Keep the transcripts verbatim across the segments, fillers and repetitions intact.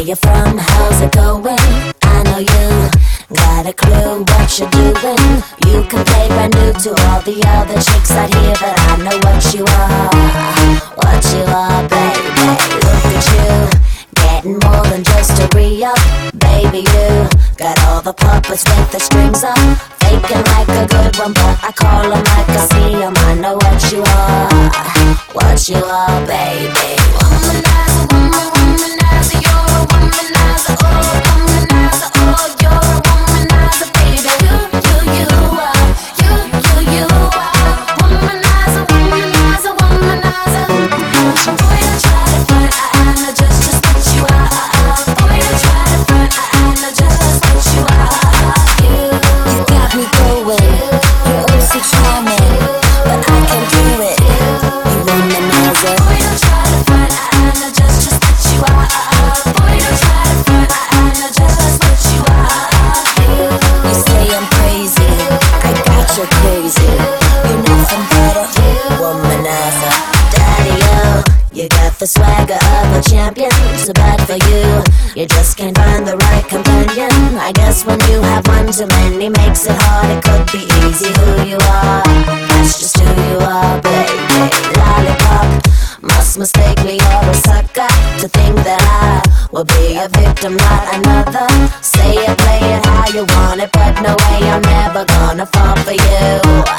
you from? How's it going? I know you got a clue what you're doing. You can play brand new to all the other chicks out here, but I know what you are, what you are, baby. Look at you, getting more than just a re-up. Baby, you got all the puppets with the strings up, faking like a good one, but I call them like I see them. I know what you are, what you are, baby. Womanizer, woman, womanizer, you're a womanizer, oh, womanizer, oh, you're a womanizer, baby. You, you, you are, you, you, you are, womanizer, womanizer, womanizer. Boy, don't try to front, I, I know just, just what you are. Boy, don't try to front, I, I know just what you are. You, you got me going, you're oh so charming, but I can't do it. You womanizer. Boy, don't try to front, I, I know just, just what you are. Boy, don't try to front, I, I know just what you are. You say I'm crazy, I got you crazy. You're nothing but a womanizer. Daddy-o, you got the swagger of a champion. So bad for you, you just can't find the right companion. I guess when you have one too many makes it hard. It could be easy who you are, that's just who you are, baby. Lollipop, must mistake me or a sucker to think that I will be a victim, not another. Say it, play it how you want it, but no way, I'm never gonna fall for you.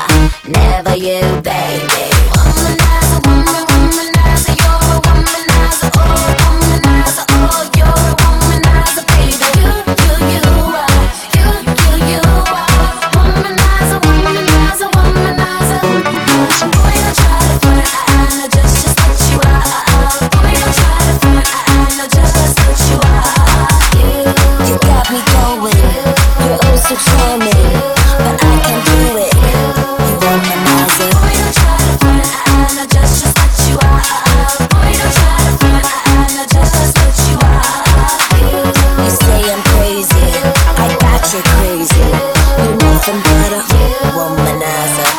Never you, baby. Womanizer, woman, womanizer, you're a womanizer, oh, womanizer, oh, you're a womanizer, baby. You, you, you are, you, you, you are, womanizer, womanizer, womanizer. Boy, don't try to front, I, I know just, just what you are. Boy, don't try to front, I, I know just what you are. You, you got me going, you're oh so charming, but I can't do it. You womanizer. Boy, don't try to front, I, I know just, just what you are. Boy, don't try to front, I, I know just what you are. You, you say I'm crazy, I got you crazy. You're nothing but a womanizer.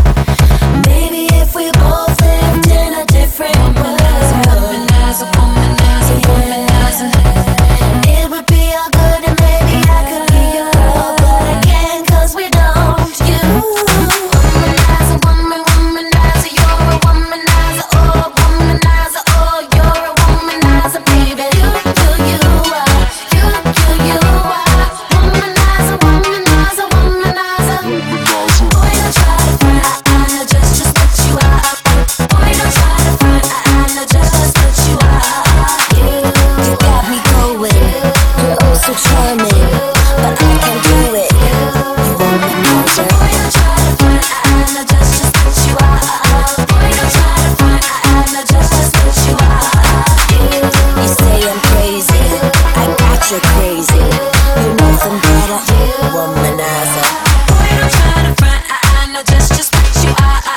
Maybe if we both lived in a different world, womanizer, womanizer, womanizer, it would be all good and maybe I could be your girl, but I can't 'cause we don't. You, womanizer, woman, womanizer, you're a womanizer, oh, womanizer, oh, you're a womanizer, baby. You, you, you are, you, you, you are, womanizer, womanizer, womanizer. Boy, don't try to front, I, I know just, just what you are. Boy, don't try to front, I, I know just what you are. You, you got me going, you're oh so charming, but I can't do it. You womanizer. Boy, don't try to front, I, I know just, just what you are. Boy, don't try to front, I, I know just what you are. You, you say I'm crazy, I got you crazy. You're nothing but a womanizer. Boy, don't try to front, I, I know just, just what you are.